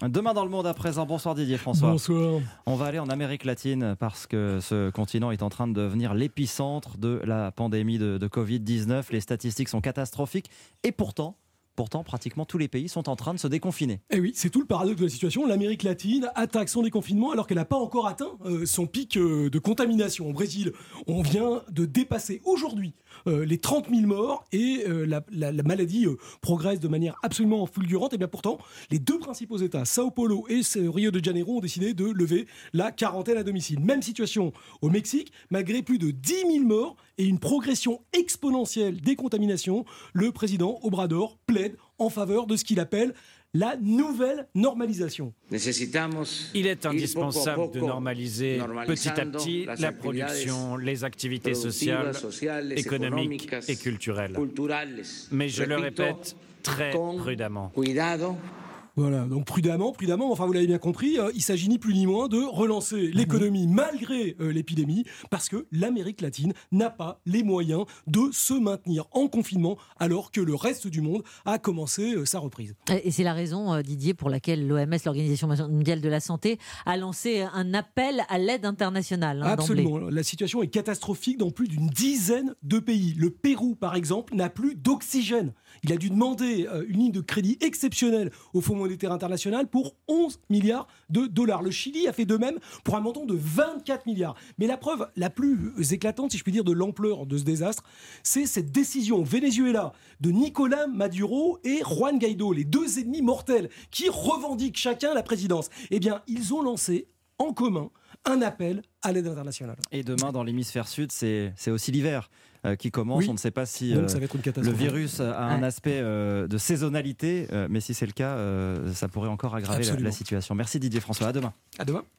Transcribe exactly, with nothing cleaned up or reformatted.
Demain dans le monde à présent. Bonsoir Didier François. Bonsoir. On va aller en Amérique latine parce que ce continent est en train de devenir l'épicentre de la pandémie de, de covid dix-neuf. Les statistiques sont catastrophiques et pourtant... Pourtant, pratiquement tous les pays sont en train de se déconfiner. Et oui, c'est tout le paradoxe de la situation. L'Amérique latine attaque son déconfinement alors qu'elle n'a pas encore atteint euh, son pic euh, de contamination. Au Brésil, on vient de dépasser aujourd'hui euh, les trente mille morts et euh, la, la, la maladie euh, progresse de manière absolument fulgurante. Et bien pourtant, les deux principaux États, Sao Paulo et Rio de Janeiro, ont décidé de lever la quarantaine à domicile. Même situation au Mexique, malgré plus de dix mille morts et une progression exponentielle des contaminations, le président Obrador plaide en faveur de ce qu'il appelle la nouvelle normalisation. Il est indispensable de normaliser petit à petit la production, les activités sociales, économiques et culturelles. Mais je le répète, très prudemment. Voilà, donc prudemment, prudemment, enfin vous l'avez bien compris, euh, il s'agit ni plus ni moins de relancer l'économie malgré euh, l'épidémie, parce que l'Amérique latine n'a pas les moyens de se maintenir en confinement alors que le reste du monde a commencé euh, sa reprise. Et c'est la raison, Didier, pour laquelle l'O M S, l'Organisation mondiale de la santé, a lancé un appel à l'aide internationale. Hein, Absolument, d'emblée. La situation est catastrophique dans plus d'une dizaine de pays. Le Pérou, par exemple, n'a plus d'oxygène. Il a dû demander euh, une ligne de crédit exceptionnelle au Fonds monétaire international pour onze milliards de dollars. Le Chili a fait de même pour un montant de vingt-quatre milliards. Mais la preuve la plus éclatante, si je puis dire, de l'ampleur de ce désastre, c'est cette décision au Venezuela de Nicolás Maduro et Juan Guaidó, les deux ennemis mortels qui revendiquent chacun la présidence. Eh bien, ils ont lancé en commun un appel à l'aide internationale. Et demain, dans l'hémisphère sud, c'est, c'est aussi l'hiver euh, qui commence. Oui. On ne sait pas si Donc, euh, ça va être une le catastrophe. virus a un Ouais. aspect euh, de saisonnalité, euh, mais si c'est le cas, euh, ça pourrait encore aggraver la, la situation. Merci Didier François, à demain. À demain.